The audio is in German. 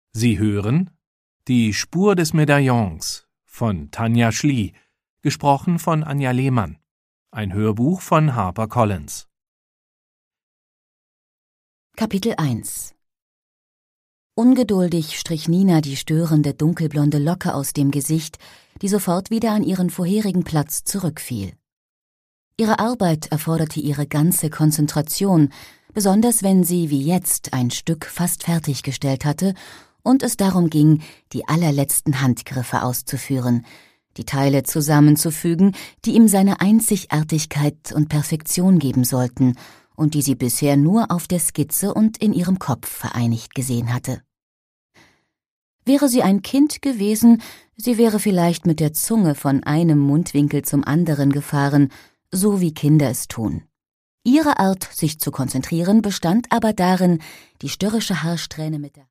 Sie hören Die Spur des Medaillons von Tanja Schlie, gesprochen von Anja Lehmann. Ein Hörbuch von HarperCollins. Kapitel 1. Ungeduldig strich Nina die störende dunkelblonde Locke aus dem Gesicht, die sofort wieder an ihren vorherigen Platz zurückfiel. Ihre Arbeit erforderte ihre ganze Konzentration, besonders wenn sie wie jetzt ein Stück fast fertiggestellt hatte und es darum ging, die allerletzten Handgriffe auszuführen, die Teile zusammenzufügen, die ihm seine Einzigartigkeit und Perfektion geben sollten und die sie bisher nur auf der Skizze und in ihrem Kopf vereinigt gesehen hatte. Wäre sie ein Kind gewesen, sie wäre vielleicht mit der Zunge von einem Mundwinkel zum anderen gefahren, so wie Kinder es tun. Ihre Art, sich zu konzentrieren, bestand aber darin, die störrische Haarsträhne mit der